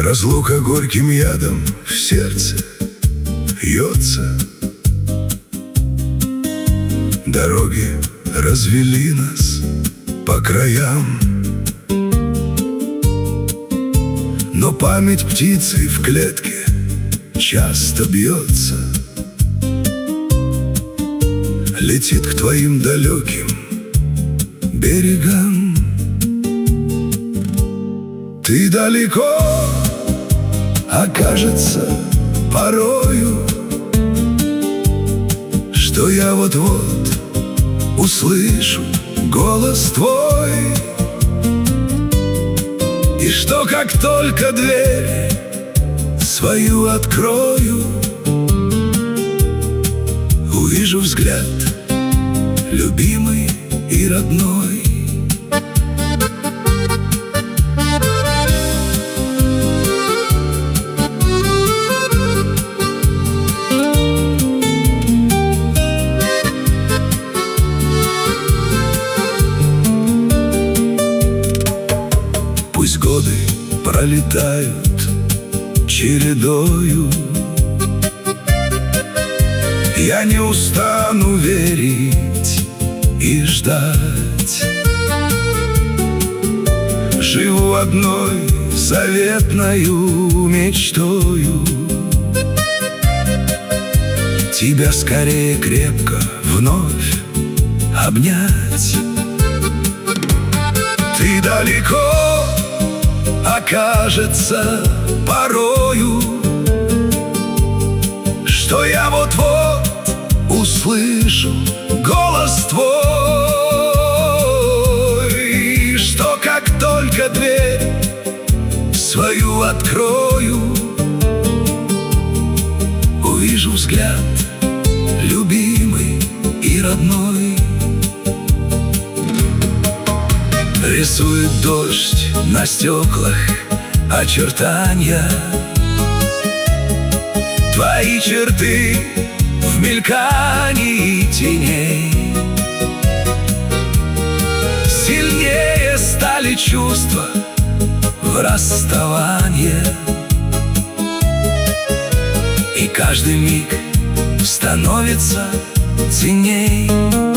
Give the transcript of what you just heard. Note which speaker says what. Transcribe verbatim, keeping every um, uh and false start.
Speaker 1: Разлука горьким ядом в сердце льется. Дороги развели нас по краям, но память птицы в клетке часто бьется. Летит к твоим далеким берегам. Ты далеко, а кажется порою, что я вот-вот услышу голос твой, и что как только дверь свою открою, увижу взгляд любимый и родной. Пусть годы пролетают чередою, я не устану верить и ждать. Живу одной заветною мечтою тебя скорее крепко вновь обнять. Ты далеко, а кажется порою, что я вот-вот услышу голос твой, что как только дверь свою открою, увижу взгляд любимый и родной. Рисует дождь на стеклах очертания, твои черты в мелькании теней. Сильнее стали чувства в расставании, и каждый миг становится ценней.